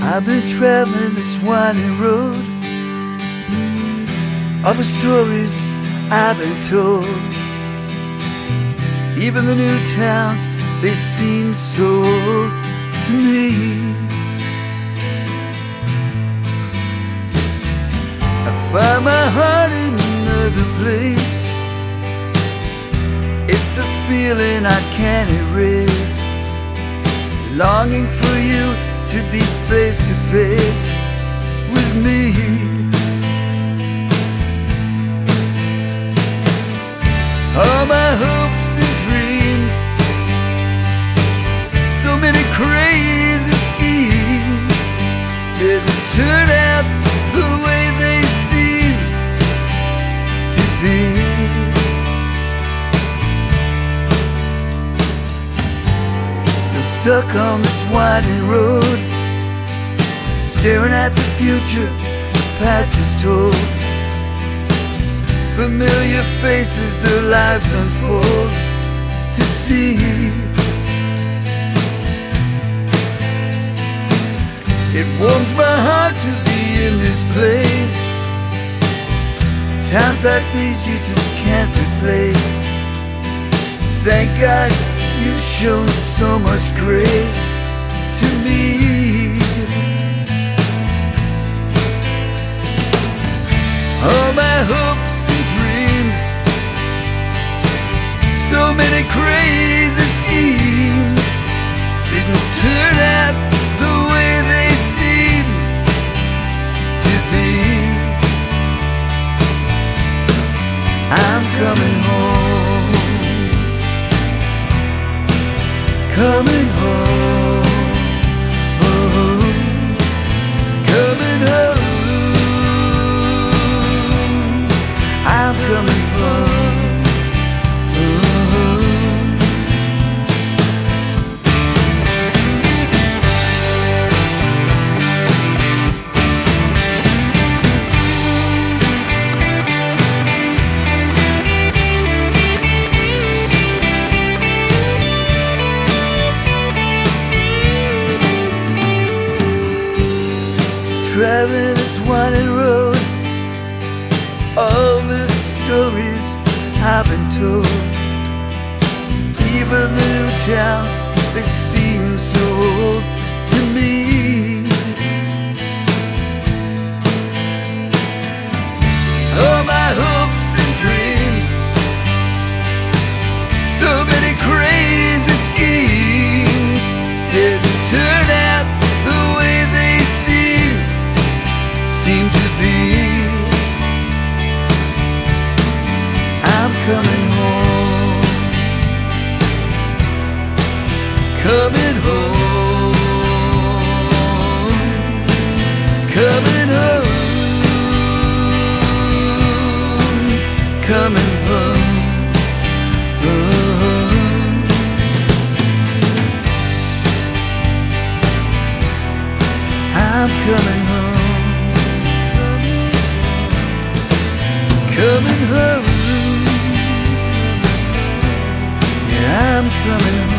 I've been traveling this winding road of the stories I've been told. Even the new towns, they seem so old to me. I find my heart in another place. It's a feeling I can't erase, longing for you to be face to face with me. All my hopes and dreams, so many crazy schemes, didn't turn out the way they seem to be. Still stuck on this winding road, staring at the future the past is told. Familiar faces, their lives unfold to see. It warms my heart to be in this place. Times like these you just can't replace. Thank God you've shown so much grace to me. All my hopes and dreams, so many crazy schemes, didn't turn out the way they seem to be. I'm coming home, coming home, oh, coming home. I'm coming home, oh. Traveling this winding road, all the stories I've been told. Even the new towns, they seem so old to me. All my hopes and dreams, so many crazy schemes, didn't turn out the way they seem to be. I'm coming home, coming home, coming home, coming home, oh. I'm coming home, coming home. I'm coming home.